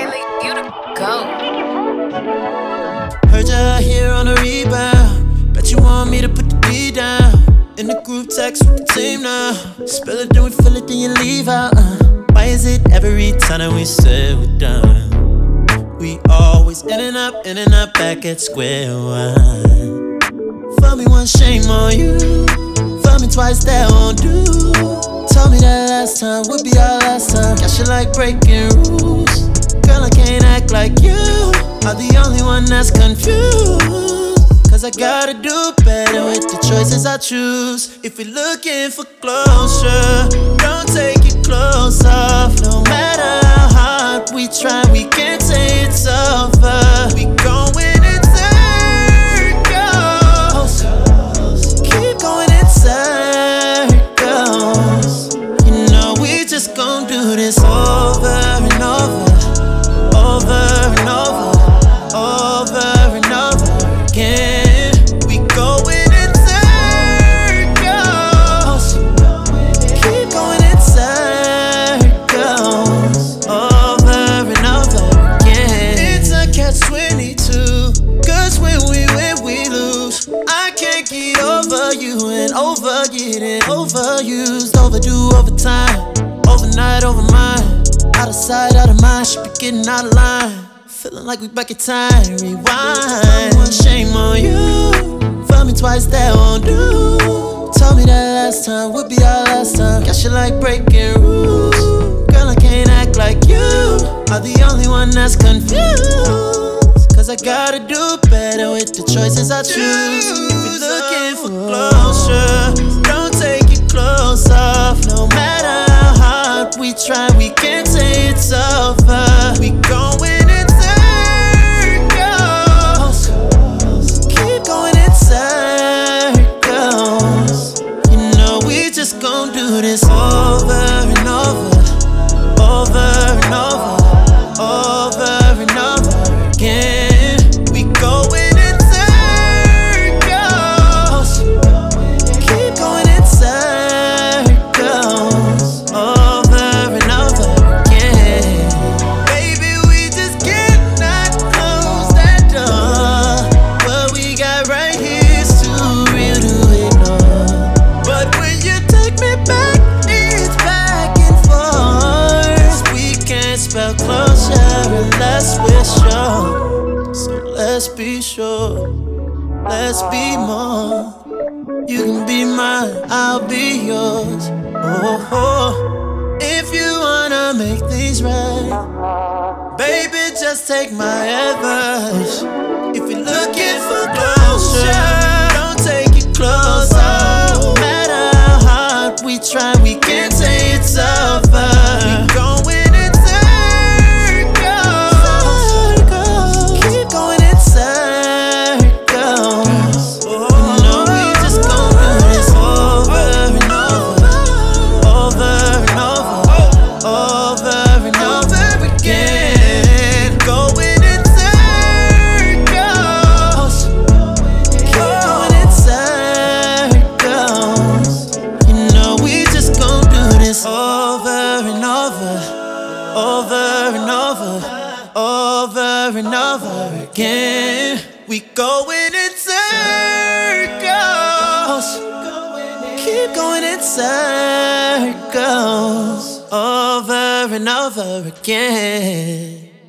Kelly, you the GOAT. Heard you're here on a rebound. Bet you want me to put the D down. In the group text with the team now. Spill it, then we fill it, then you leave out. Why is it every time that we say we're done? We always in and up, back at square one. For me once, shame on you. For me twice, that won't do. Told me that last time would be our last time. Guess you like breaking rules. Girl, I can't act like you are the only one that's confused. Cause I gotta do better with the choices I choose. If you're looking for closure, don't take your clothes off. No matter how hard we try, we can't say it's over. We going in circles. Keep going in circles. You know we just gon' do this over and over. Over and over. Over and over again. We going in circles. Keep going in circles. Over and over again. It's a catch-22. Cause when we win, we lose. I can't get over you and over getting overused. Overdue over time. Overnight, over mine. Out of sight, out of mind. Should be getting out of line. Feeling like we back in time, rewind. One shame on you. For me twice, that won't do. Told me that last time would be our last time. Guess you like breaking rules. Girl, I can't act like you are the only one that's confused. Cause I gotta do better with the choices I choose. If you're looking for closure, don't take your clothes off. No matter how hard we try, we can't say it's over. We going in circles. Keep going in circles. You know we just gon' do this over and over. Over and over. Over and over again. We going in circles. Keep going in circles. Over and over again. Baby, we just cannot close that door. What we got right here is too real to ignore. But when you take me back, it's back and forth. We can't spell closure unless we're sure. So let's be sure. Let's be more. You can be mine, I'll be yours. Oh, if you wanna make things right, baby, just take my advice. If you're looking for closure, don't take your clothes off. No matter how hard we try, we can't say it's over. We going in circles. Keep going in circles. You know we just gon' do this over and over. Over and over. Over and over again. Going in circles. Keep going in circles. You know we just gon' do this over and over. Over and over. Over and over again. We going in circles. Keep going in circles. Over and over again.